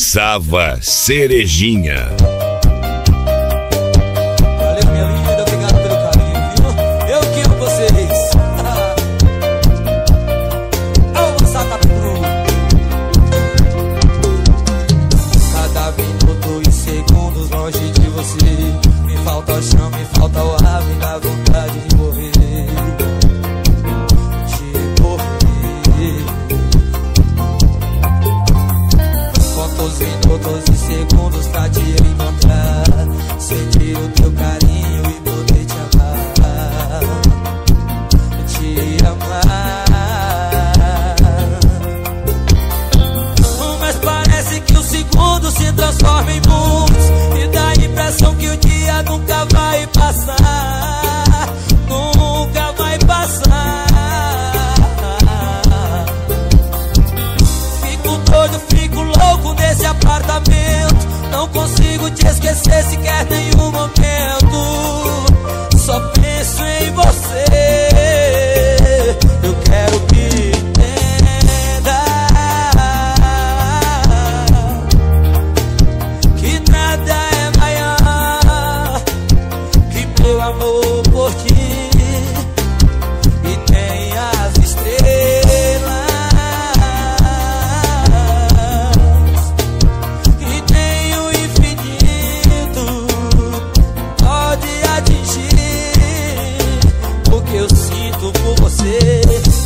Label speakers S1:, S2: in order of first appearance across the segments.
S1: Sava Cerejinha.
S2: Valeu, minha linda, obrigado pelo carinho, viu? Eu que amo vocês. Alô, Satapuru. Cada minuto e segundos longe de você, me falta o chão, me falta o ar, me dá vontade de morrer. Quantos minutos e segundos pra te encontrar, sentir o teu carinho e poder te amar, te amar. Mas parece que o segundo se transforma em muitos e dá a impressão que o dia nunca vai passar, nunca vai passar. Fico doido, fico louco nesse apartamento, não consigo te esquecer sequer nenhum momento. Só penso em você. Eu quero que entenda que nada é maior que meu amor por ti. E tem as estrelas e tem o infinito, pode atingir o que eu sinto por você.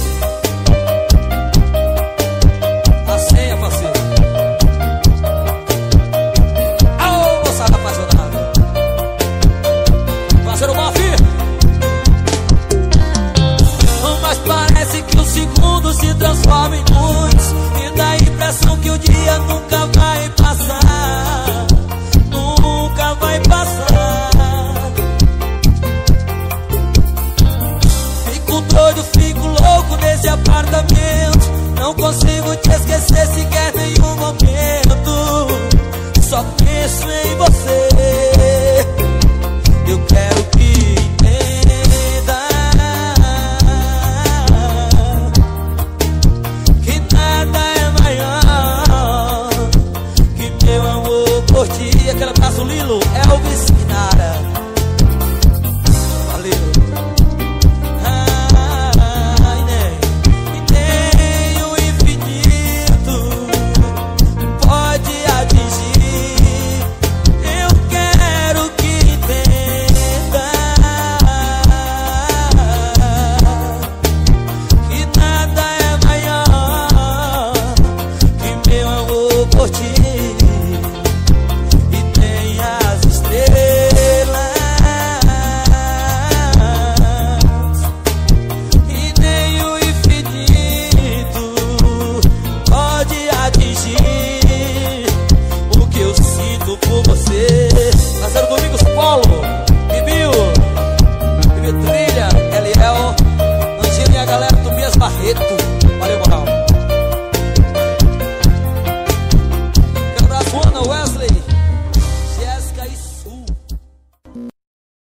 S2: A senha, parceiro. Aô, moçada apaixonada. Parceiro Boff. Mas parece que o segundo se transforma em muitos e dá a impressão que o dia nunca vai passar, nunca vai passar. Fico doido, fico louco nesse apartamento, não consigo te esquecer sequer nenhum momento. Só penso em você. Eu quero que entenda que nada é maior que meu amor por ti. Aquele abraço, Lilo, Elvis.